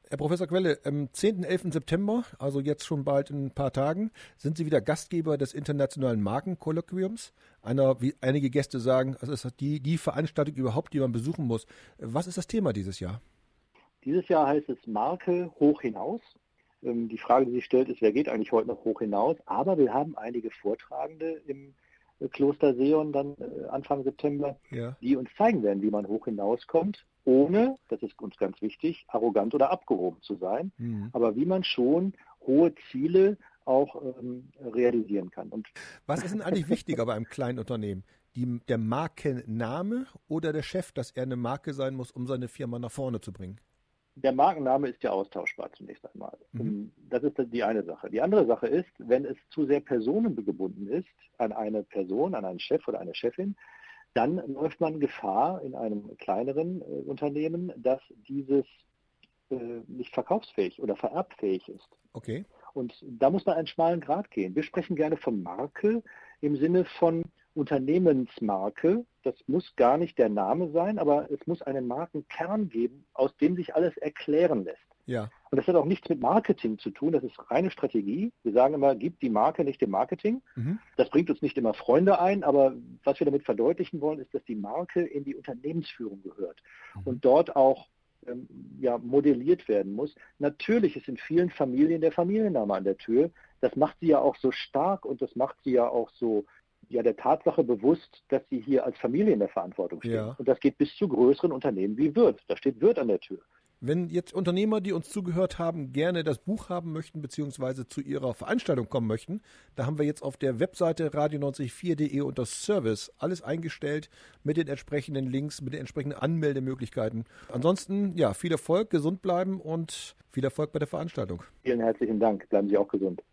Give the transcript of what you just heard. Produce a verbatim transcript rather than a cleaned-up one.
Herr Professor Quelle, am zehnten und elften September, also jetzt schon bald in ein paar Tagen, sind Sie wieder Gastgeber des Internationalen Markenkolloquiums. Einer, wie einige Gäste sagen, das ist die, die Veranstaltung überhaupt, die man besuchen muss. Was ist das Thema dieses Jahr? Dieses Jahr heißt es Marke hoch hinaus. Die Frage, die sich stellt, ist, wer geht eigentlich heute noch hoch hinaus? Aber wir haben einige Vortragende im Kloster Seon dann Anfang September, ja, die uns zeigen werden, wie man hoch hinauskommt, ohne, das ist uns ganz wichtig, arrogant oder abgehoben zu sein, mhm. aber wie man schon hohe Ziele auch ähm, realisieren kann. Und was ist denn eigentlich wichtiger bei einem kleinen Unternehmen? Die, der Markenname oder der Chef, dass er eine Marke sein muss, um seine Firma nach vorne zu bringen? Der Markenname ist ja austauschbar zunächst einmal. Mhm. Das ist die eine Sache. Die andere Sache ist, wenn es zu sehr personengebunden ist, an eine Person, an einen Chef oder eine Chefin, dann läuft man Gefahr in einem kleineren äh, Unternehmen, dass dieses äh, nicht verkaufsfähig oder vererbfähig ist. Okay. Und da muss man einen schmalen Grat gehen. Wir sprechen gerne von Marke im Sinne von Unternehmensmarke. Das muss gar nicht der Name sein, aber es muss einen Markenkern geben, aus dem sich alles erklären lässt. Ja. Und das hat auch nichts mit Marketing zu tun, das ist reine Strategie. Wir sagen immer, gib die Marke nicht dem Marketing. Mhm. Das bringt uns nicht immer Freunde ein, aber was wir damit verdeutlichen wollen, ist, dass die Marke in die Unternehmensführung gehört mhm. und dort auch ähm, ja, modelliert werden muss. Natürlich ist in vielen Familien der Familienname an der Tür. Das macht sie ja auch so stark und das macht sie ja auch so ja der Tatsache bewusst, dass sie hier als Familie in der Verantwortung stehen. Ja. Und das geht bis zu größeren Unternehmen wie Wirth. Da steht Wirth an der Tür. Wenn jetzt Unternehmer, die uns zugehört haben, gerne das Buch haben möchten, beziehungsweise zu ihrer Veranstaltung kommen möchten, da haben wir jetzt auf der Webseite radio neunzig vier punkt de unter Service alles eingestellt mit den entsprechenden Links, mit den entsprechenden Anmeldemöglichkeiten. Ansonsten, ja, viel Erfolg, gesund bleiben und viel Erfolg bei der Veranstaltung. Vielen herzlichen Dank. Bleiben Sie auch gesund.